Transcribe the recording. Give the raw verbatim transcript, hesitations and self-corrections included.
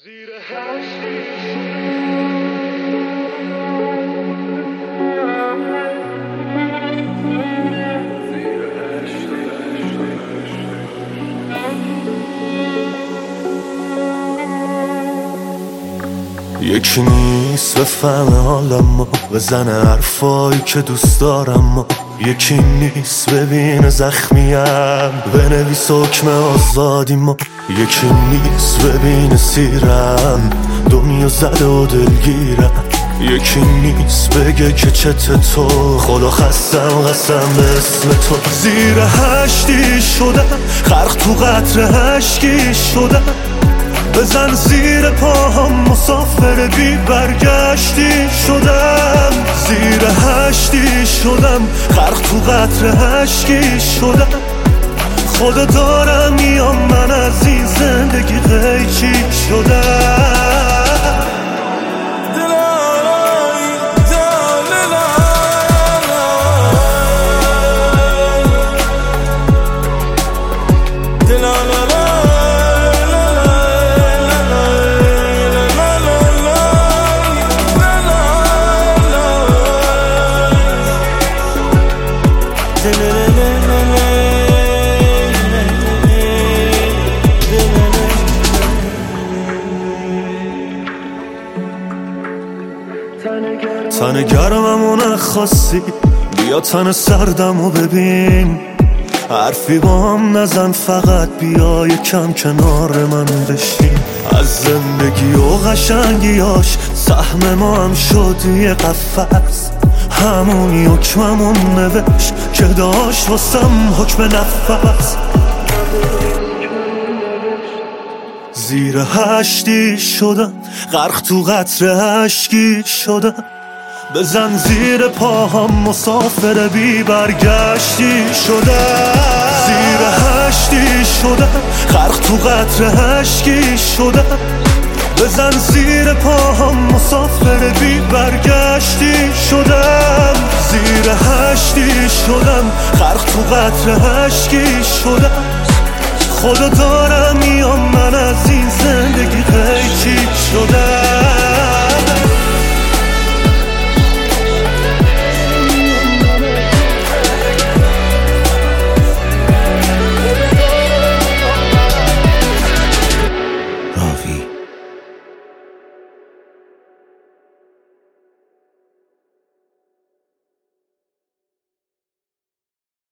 زیر هشتی یکی نیست بفهمه حالمو، بزنه حرفایی که دوست دارم. یکی نیست ببینه زخمیم، بنویس حکم آزادیمو. یکی نیست ببینه سیرم، دنیا زده و دلگیرم. یکی نیست بگه که چته تو، خدا خستم قسم به اسم تو. زیر هشتی شدم، غرق تو قطره اشکی شدم. بزن زیر پاهم، مسافر بی برگشتی شدم. زیر هشتی شدم، غرق تو قطره اشکی شدم. خدا دارم میام، من از این زندگی قیچی شدم. تن گرمم و نخواستی، بیا تن سردم و ببین. حرفی با هم نزن، فقط بیا یکم کنار من بشین. از زندگی و قشنگیاش سهم ما هم شد یه قفس. همونی حکممون نوشت که داشت واسم حکم نفس. زیر هشتی شدم، غرق تو قطره اشکی شدم. بزن زیر پاهم، مسافر بی برگشتی شدم. زیر هشتی شدم، غرق تو قطره اشکی شدم. بزن زیر پاهم، مسافر بی برگشتی شدم. زیر هشتی شدم، غرق تو قطره اشکی شدم. خدا دارم میام، من از این زندگی قیچی شدم.